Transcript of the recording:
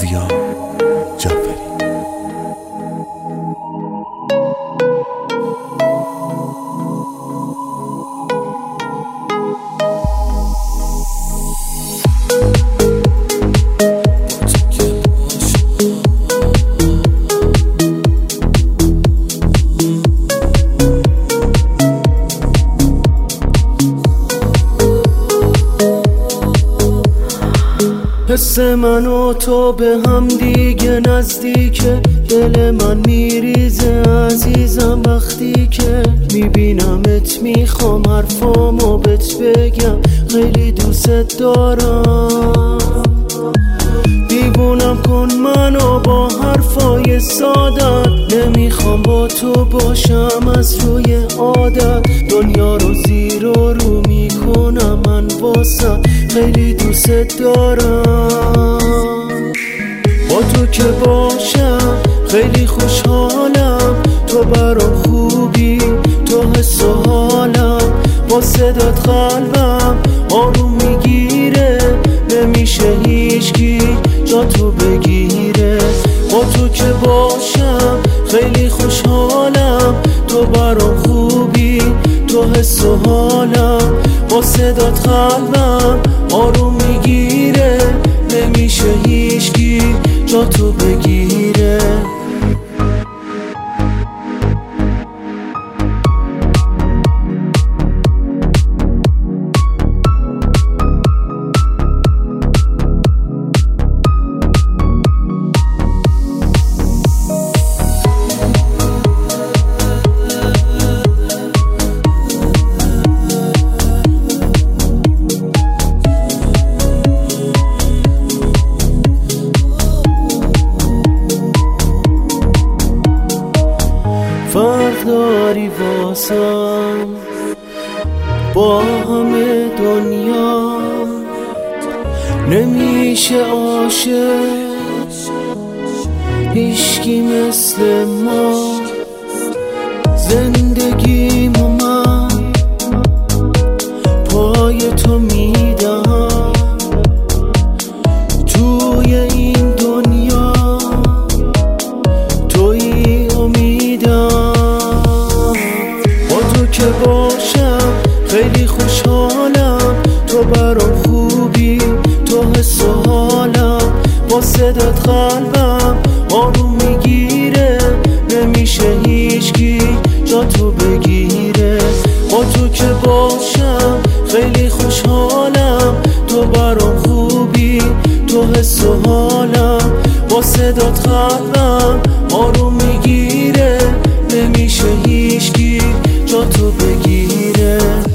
پویا جعفری. حس من و تو به هم دیگه نزدیکه، دل من میریزه عزیزم وقتی که میبینمت. میخوام حرفامو بهت بگم، خیلی دوست دارم. دیوونم کن منو با حرفای سادت، نمیخوام با تو باشم از روی عادت. دنیا رو زیر و رو میکنم من واسه، خیلی دوست دارم. با تو که باشم خیلی خوشحالم، تو برام خوبی، تو حس و حالم. با صدات قلبم آروم میگیره، نمیشه هیچکی جا تو بگیره. با تو که باشم خیلی خوشحالم، تو برام خوبی، تو حس و حالم. با صدات قلبم آروم میگیره، نمیشه هیچکی جا تو بگیره. فرق داری واسم با همه دنیا، نمیشه عاشق هیچکی مثل ما. زندگیمو من پای تو میدم، توی این دنیا تویی امیدم. که باشم خیلی خوشحالم، تو برام خوبی، تو حس و حالم. با صدات قلبم آروم میگیره، نمیشه هیچکی جا تو بگیره. با تو که باشم خیلی خوشحالم، تو برام خوبی، تو حس و حالم. با صدات قلبم آروم میگیره، نمیشه هیچکی جا تو بگیره.